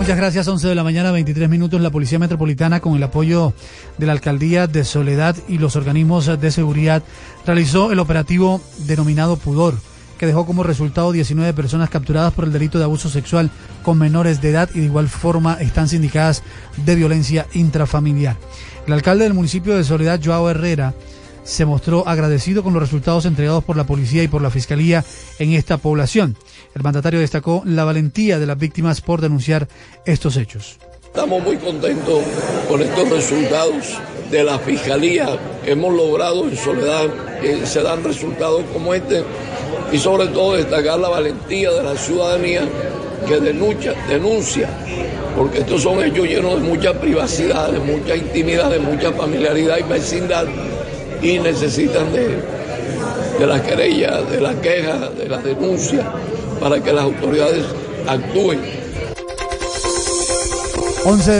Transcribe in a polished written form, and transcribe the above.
Muchas gracias. 11 de la mañana, 23 minutos. La Policía Metropolitana, con el apoyo de la Alcaldía de Soledad y los organismos de seguridad, realizó el operativo denominado Pudor, que dejó como resultado 19 personas capturadas por el delito de abuso sexual con menores de edad y de igual forma están sindicadas de violencia intrafamiliar. El alcalde del municipio de Soledad, Joao Herrera, se mostró agradecido con los resultados entregados por la policía y por la fiscalía en esta población. El mandatario destacó la valentía de las víctimas por denunciar estos hechos. Estamos muy contentos con estos resultados de la fiscalía que hemos logrado en Soledad, que se dan resultados como este, y sobre todo destacar la valentía de la ciudadanía que denuncia, porque estos son hechos llenos de mucha privacidad, de mucha intimidad, de mucha familiaridad y vecindad, y necesitan de la querella, de la queja, de la denuncia, para que las autoridades actúen. 11